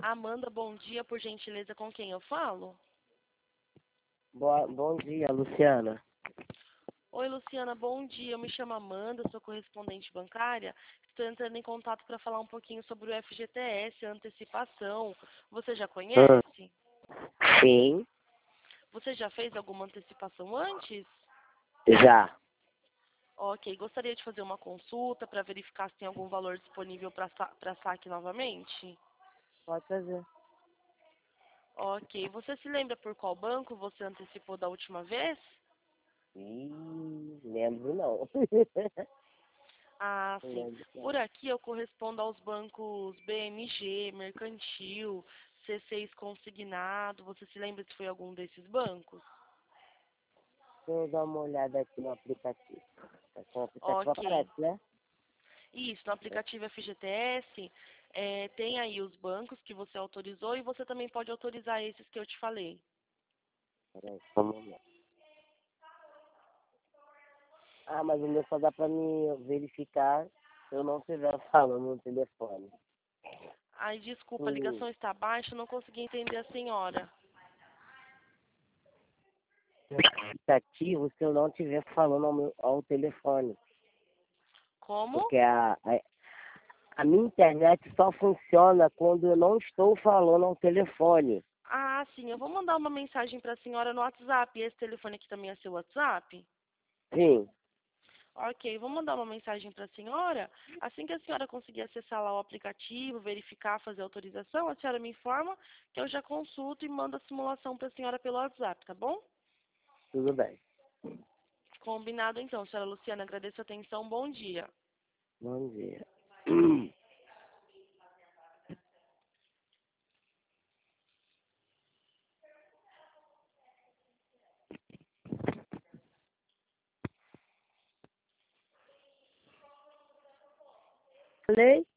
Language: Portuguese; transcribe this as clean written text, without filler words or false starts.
Amanda, bom dia, por gentileza, com quem eu falo? Bom dia, Luciana. Oi, Luciana, bom dia. Eu me chamo Amanda, sou correspondente bancária. Estou entrando em contato para falar um pouquinho sobre o FGTS, a antecipação. Você já conhece? Sim, Você já fez alguma antecipação antes? já. Ok, gostaria de fazer uma consulta para verificar se tem algum valor disponível para saque novamente? Pode fazer. Ok, você se lembra por qual banco você antecipou da última vez? Lembro não. Ah, Não sim. lembro Por não. aqui eu correspondo aos bancos BMG, Mercantil, C6 Consignado. Você se lembra se foi algum desses bancos? Deixa eu dar uma olhada aqui no aplicativo. O aplicativo Ok. aparece, né? Isso, no aplicativo FGTS, tem aí os bancos que você autorizou e você também pode autorizar esses que eu te falei. Peraí, só um momento. Ah, mas o meu só dá pra me verificar se eu não estiver falando no telefone. Ai, desculpa, a Hum, ligação está baixa, eu não consegui entender a senhora. aplicativo se eu não estiver falando ao telefone. Como? Porque a minha internet só funciona quando eu não estou falando ao telefone. Ah, sim, eu vou mandar uma mensagem para a senhora no WhatsApp. Esse telefone aqui também é seu WhatsApp? Sim, Ok, vou mandar uma mensagem para a senhora. Assim que a senhora conseguir acessar lá o aplicativo, verificar, fazer autorização, a senhora me informa que eu já consulto e mando a simulação para a senhora pelo WhatsApp, tá bom? tudo bem. Combinado então, senhora Luciana. Agradeço a atenção. Bom dia. Bom dia. Falei?